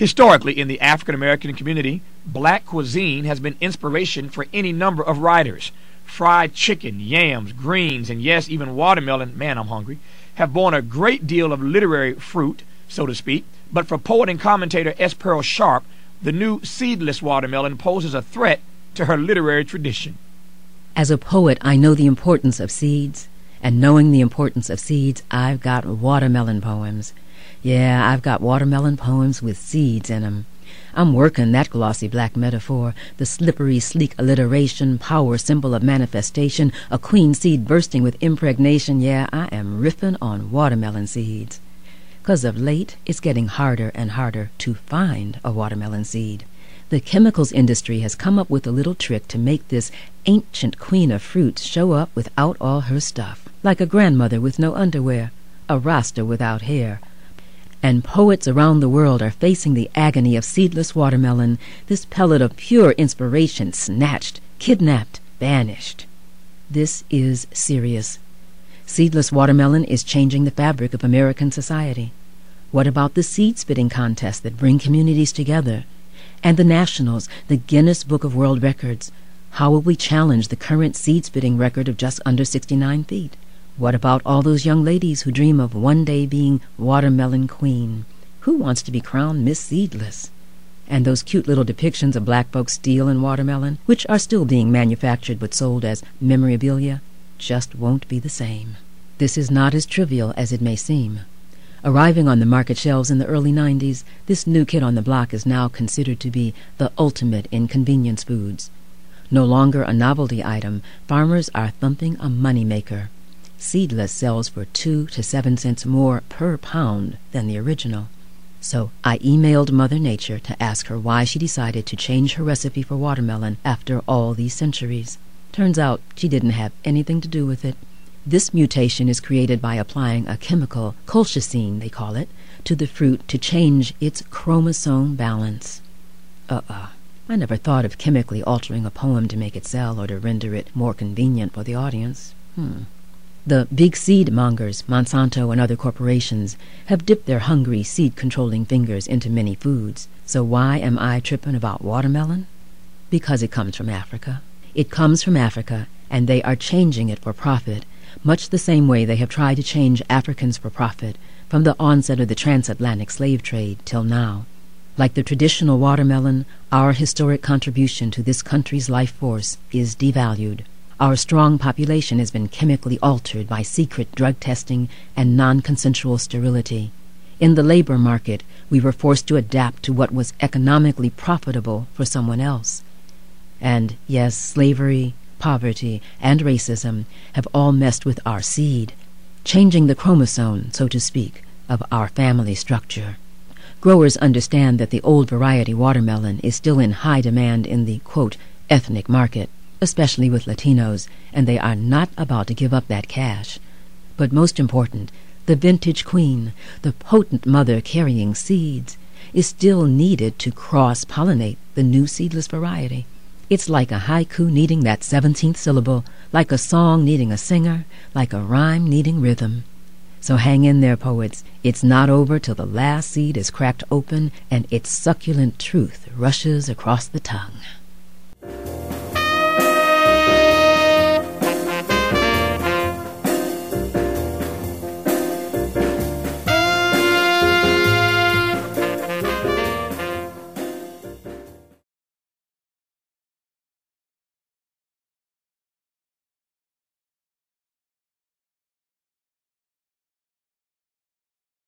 Historically, in the African American community, black cuisine has been inspiration for any number of writers. Fried chicken, yams, greens, and yes, even watermelon, man, I'm hungry, have borne a great deal of literary fruit, so to speak, but for poet and commentator S. Pearl Sharp, the new seedless watermelon poses a threat to her literary tradition. As a poet, I know the importance of seeds, and knowing the importance of seeds, I've got watermelon poems. Yeah, I've got watermelon poems with seeds in 'em. I'm working that glossy black metaphor, the slippery, sleek alliteration, power symbol of manifestation, a queen seed bursting with impregnation. Yeah, I am riffing on watermelon seeds. 'Cause of late, it's getting harder and harder to find a watermelon seed. The chemicals industry has come up with a little trick to make this ancient queen of fruits show up without all her stuff, like a grandmother with no underwear, a Rasta without hair. And poets around the world are facing the agony of seedless watermelon, this pellet of pure inspiration snatched, kidnapped, banished. This is serious. Seedless watermelon is changing the fabric of American society. What about the seed-spitting contests that bring communities together? And the nationals, the Guinness Book of World Records? How will we challenge the current seed-spitting record of just under 69 feet? What about all those young ladies who dream of one day being watermelon queen? Who wants to be crowned Miss Seedless? And those cute little depictions of black folks stealing watermelon, which are still being manufactured but sold as memorabilia, just won't be the same. This is not as trivial as it may seem. Arriving on the market shelves in the early 90s, this new kid on the block is now considered to be the ultimate in convenience foods. No longer a novelty item, farmers are thumping a moneymaker. Seedless sells for 2 to 7 cents more per pound than the original. So I emailed Mother Nature to ask her why she decided to change her recipe for watermelon after all these centuries. Turns out she didn't have anything to do with it. This mutation is created by applying a chemical, colchicine they call it, to the fruit to change its chromosome balance. I never thought of chemically altering a poem to make it sell or to render it more convenient for the audience. The big seed mongers, Monsanto and other corporations, have dipped their hungry seed-controlling fingers into many foods. So why am I tripping about watermelon? Because it comes from Africa. It comes from Africa, and they are changing it for profit, much the same way they have tried to change Africans for profit from the onset of the transatlantic slave trade till now. Like the traditional watermelon, our historic contribution to this country's life force is devalued. Our strong population has been chemically altered by secret drug testing and non-consensual sterility. In the labor market, we were forced to adapt to what was economically profitable for someone else. And yes, slavery, poverty, and racism have all messed with our seed, changing the chromosome, so to speak, of our family structure. Growers understand that the old variety watermelon is still in high demand in the, quote, ethnic market, especially with Latinos, and they are not about to give up that cash. But most important, the vintage queen, the potent mother carrying seeds, is still needed to cross-pollinate the new seedless variety. It's like a haiku needing that 17th syllable, like a song needing a singer, like a rhyme needing rhythm. So hang in there, poets. It's not over till the last seed is cracked open and its succulent truth rushes across the tongue.